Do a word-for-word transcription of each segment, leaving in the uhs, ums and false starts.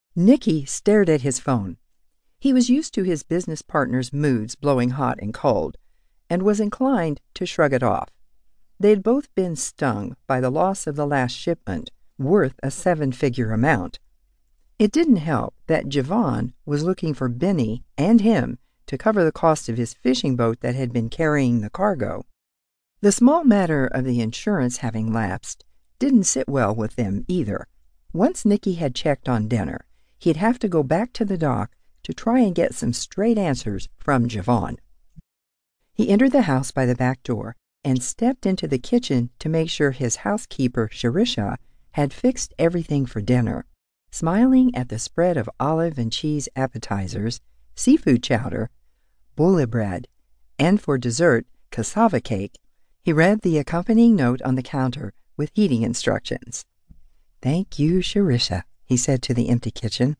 Nicky stared at his phone. He was used to his business partner's moods blowing hot and cold, and was inclined to shrug it off. They had both been stung by the loss of the last shipment, worth a seven-figure amount. It didn't help that Javon was looking for Benny and him to cover the cost of his fishing boat that had been carrying the cargo. The small matter of the insurance having lapsed didn't sit well with them either. Once Nicky had checked on dinner, he'd have to go back to the dock to try and get some straight answers from Javon. He entered the house by the back door and stepped into the kitchen to make sure his housekeeper, Sharisha, had fixed everything for dinner. Smiling at the spread of olive and cheese appetizers, seafood chowder, bulle bread, and for dessert, cassava cake, he read the accompanying note on the counter with heating instructions. "Thank you, Sharisha," he said to the empty kitchen.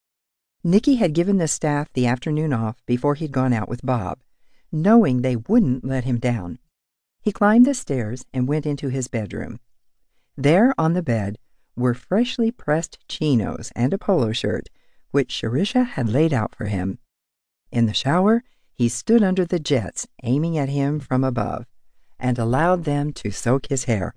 Nicky had given the staff the afternoon off before he'd gone out with Bob, knowing they wouldn't let him down. He climbed the stairs and went into his bedroom. There on the bed were freshly pressed chinos and a polo shirt, which Sharisha had laid out for him. In the shower, he stood under the jets, aiming at him from above, and allowed them to soak his hair.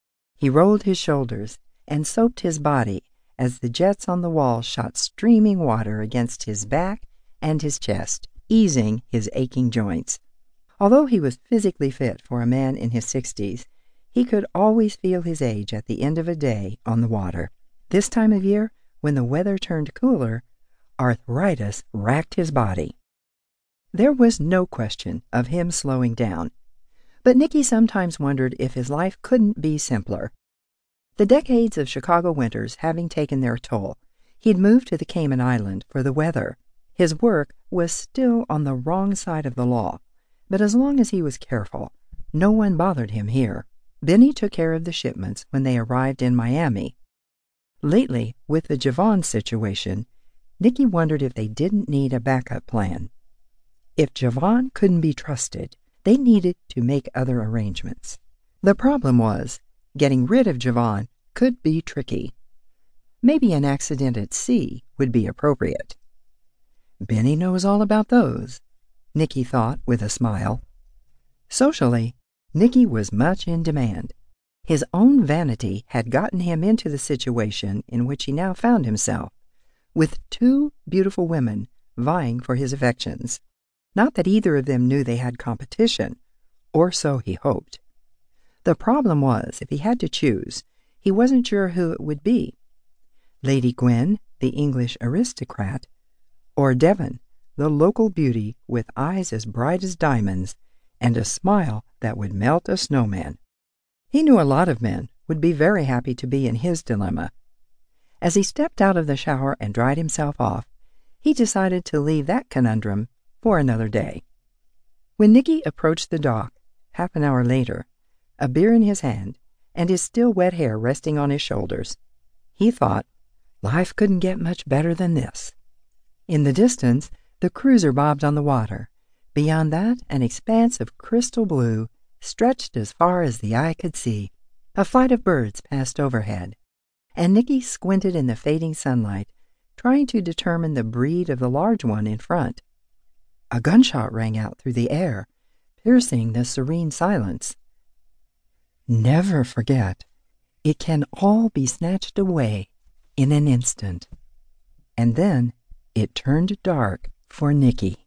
He rolled his shoulders and soaped his body as the jets on the wall shot streaming water against his back and his chest, easing his aching joints. Although he was physically fit for a man in his sixties, he could always feel his age at the end of a day on the water. This time of year, when the weather turned cooler, arthritis racked his body. There was no question of him slowing down, but Nicky sometimes wondered if his life couldn't be simpler. The decades of Chicago winters having taken their toll, he'd moved to the Cayman Island for the weather. His work was still on the wrong side of the law, but as long as he was careful, no one bothered him here. Benny took care of the shipments when they arrived in Miami. Lately, with the Javon situation, Nicky wondered if they didn't need a backup plan. If Javon couldn't be trusted, they needed to make other arrangements. The problem was, getting rid of Javon could be tricky. Maybe an accident at sea would be appropriate. Benny knows all about those, Nicky thought with a smile. Socially, Nicky was much in demand. His own vanity had gotten him into the situation in which he now found himself, with two beautiful women vying for his affections. Not that either of them knew they had competition, or so he hoped. The problem was, if he had to choose, he wasn't sure who it would be. Lady Gwen, the English aristocrat, or Devon, the local beauty with eyes as bright as diamonds and a smile that would melt a snowman. He knew a lot of men would be very happy to be in his dilemma. As he stepped out of the shower and dried himself off, he decided to leave that conundrum for another day. When Nicky approached the dock, half an hour later, a beer in his hand and his still wet hair resting on his shoulders, he thought, life couldn't get much better than this. In the distance, the cruiser bobbed on the water. Beyond that, an expanse of crystal blue stretched as far as the eye could see. A flight of birds passed overhead, and Nicky squinted in the fading sunlight, trying to determine the breed of the large one in front. A gunshot rang out through the air, piercing the serene silence. Never forget, it can all be snatched away in an instant. And then it turned dark for Nicky.